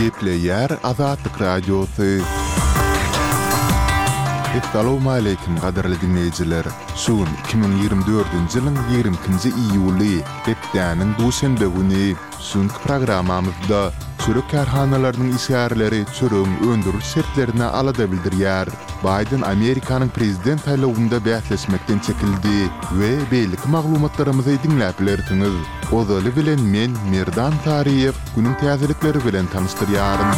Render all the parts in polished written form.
Kepleyer Azadlık Radyosu. Assalamu alaykum qadarly dinleyijiler. Şuun 2024-nji ýylyň 20-nji iýuly, hepdäniň duşanbe güni şuňky programamyzda çörek karhanalarynyň işgärleri çörek öndürüş şertlerine alada bildirýär. Biden Amerikanyň prezident saýlawynda bäsleşmekden çekildi we beýlik maglumatlarymyzy dinläp bilersiňiz. Ozaly bilen men Merdan Tariýew günüň täzelikleri bilen tanışdyrýarym.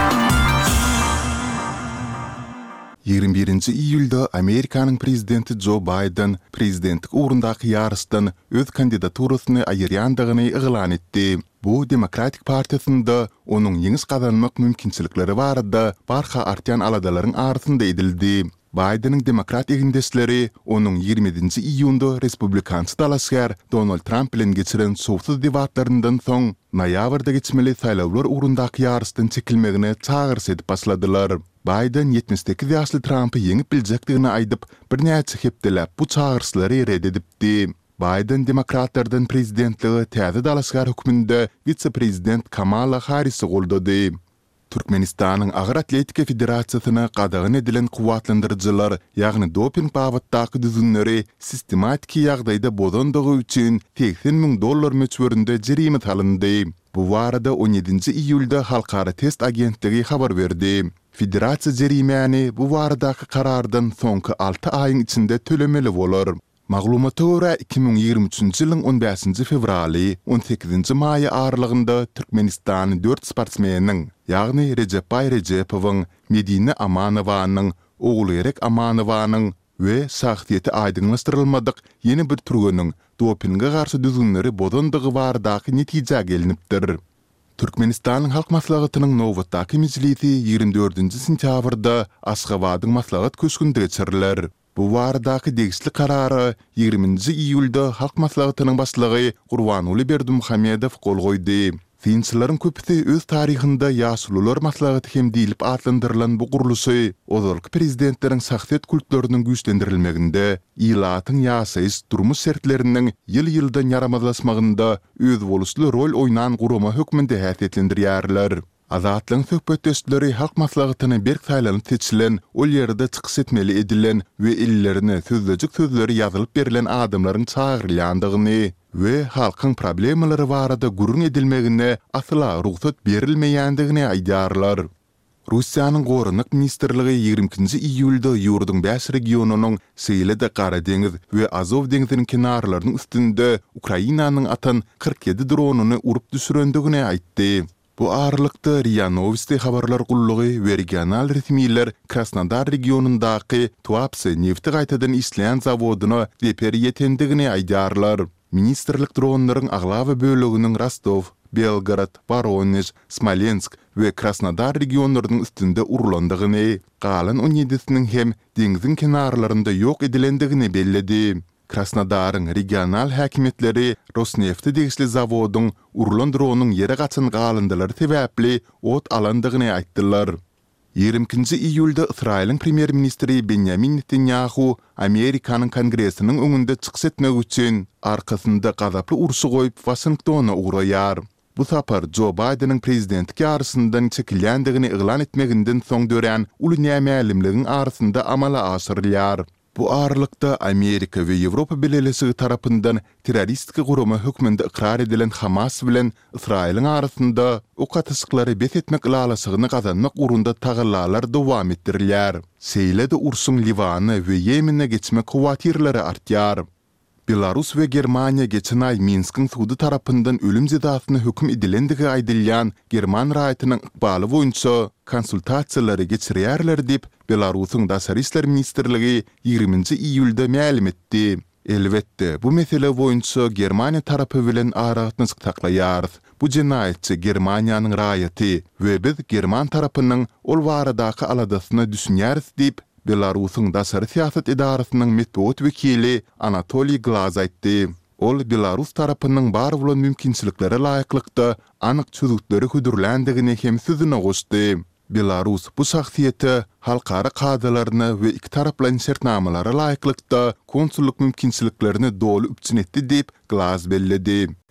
21-nji iýulda Amerikanyň prezidenti Joe Biden prezidentlik ugrundaky ýarysdan öz kandidaturasyny aýyrýandygyny eglan etdi. Bu Demokratik Partiýasynda onuň ýeňis gazanmak mümkinçilikleri barada barha artýan aladalaryň arasynda edildi. Biden'ın demokrat egindeşleri onun 27-nji iýunda Respublikansy dalaşgar Donald Trump bilen geçiren sowsuz debatlaryndan soň noýabrda geçmeli saýlawlar ugrundaky ýarysdan çekilmegine çağırys edip başladylar. Biden 78 ýaşly Trumpy yeňip biljekdigini aýdyp birnäçe hepdelep bu çağırsyslary reddedipdi. Biden demokratlardan prezidentligi täze dalaşgar hökmünde vice-prezident Kamala Harris'i goldady. Türkmenistanyň Agyr Atletika Federasiýasyna gadagyn edilen kuwatlandyrjylar, ýagny doping babatdaky düzünleri sistematik ýagdaýda bozandygy üçin $80,000 möçberinde jerime salyndy. Bu barada 17-nji iýulda Halkara Test Agentligi habar berdi. Federasiýa jerimeni bu baradaky karardan soňky 6 aýyň içinde tölemeli bolar. Maglumata görä 2023-nji ýylyň 15-nji fevraly, 18-nji maýy aralygynda Türkmenistanyň 4 sportsmeniň, ýagny Recepay Recepowyň, Medine Amanowanyň, ogly Erek Amanowanyň we şahsiýeti aýdynlaşdyrylmadyk ýeni bir türgeniň dopinga garşy düzünleri bozandygy baradaky netije gelinipdir. Türkmenistanyň halk maslahatynyň nowatdaky mejlisi 24-nji sentýabrda Aşgabatyň maslahat köşkünde geçiriler. Bu baradaky degişli karary 20-nji iýulda halk maslahatynyň başlygy Gurbanuly Berdimuhammedow gol goýdy. Finçilerin köpüsi öz tarihinde ýaşulular maslahaty hem diýilip adlandyrylan bu guruluşy ozalky prezidentleriň şahsiýet kultlarynyň güýçlendirilmeginde, ýylatyň ýaşaýyş durmuş şertleriniň ýyl-ýyldan ýaramazlaşmagynda öz bolusly rol oýnan gurama hökmünde häsiýetlendirýärler. Azatlyň söhbetdeşleri halk maslahatyny berk saýlanyp seçilen, ol ýerde çykyş etmeli edilen we ellerine sözleri ýazylyp berilen adamlaryň çağırylýandygyny we halkyň problemleri barada gurun edilmegine asla ruhsat berilmeýändigini aýdýarlar. Russiýanyň Gorunlyk Ministrligi 20-nji iýulda ýurduň 5 regionunyň Seýlede Gara deňiz we Azov deňiziniň kenarlarynyň üstünde Ukrainanyň atan 47 dronuny urup düşürendigini aýtdy. Bu aralykda RIA Novosti habarlar gullugy we regional resmiler Krasnodar regionundaky Tuapse nefti gaýtadan işleýän zawodyna reper ýetendigini aýdýarlar. Ministrlik dronlaryň aglawy bölегiniň Rostov, Belgrad, Voronezh, Smolensk we Krasnodar regionlarynyň üstünde urulandygyny, galan 17-siniň hem deňiziň kenarlarynda ýok edilendigini belledi. Krasnodaryň regional häkimetleri Rosnefti degişli zawodyň urulan dronuň ýere gaçan galındylary sebäpli ot alandygyny aýtdylar. 20-nji iýulda Israýlyň premier ministri Benjamin Netanyahu Amerikanyň Kongresiniň öňünde çykyş etmek üçin arkasynda gazaply urşy goýup Washingtona ugraýar. Bu sapar Joe Biden'ın prezidentlik ýarysyndan çekilýändigini eglan etmeginden soň dören uly nämälimligiň arasynda amala aşyrylýar. Bu aralykda Amerika we Ýewropa Birleşigi tarapyndan terroristik gurama hökmünde ikrar edilen Hamas bilen Israýlyň arasynda o katyşyklary bet etmek lalasygyny gazanmak urunda tagallalar dowam etdirilýär. Seýlede urşuň Liwany we Ýemene geçmek howatirleri artýar. Belarus we Germaniýa geçen ay Minskiň sudy tarapyndan ölüm jazasyna hökm edilendigi aýdylýan German raýatynyň ykbaly boýunça konsultasiýalary geçirýärler dip Belarusyň Daşary işler ministrligi 20-nji iýulda ma'lum etdi. Elbetde bu mesele boýunça Germaniýa tarapy bilen aragatnaşyk taklaýar. Bu jenaýetçi Germaniýanyň raýaty we biz German tarapynyň ol baradaky aladasyna düşünýäris dip Belarusyň Daşary siýasat idarasynyň metbuat wekili Anatoliy Glaz aýtdy. Ol Belarus tarapynyň bar bolan mümkinçiliklere laýyklykda anyk çözükleri hüdürländigini hem sözüne goşdy. Belarus bu şahsiýete halkara kadalaryny we iki taraplan şertnamalary laýyklykda konsulluk mümkinçiliklerini dolu üpçün etdi dip Glaz belledi.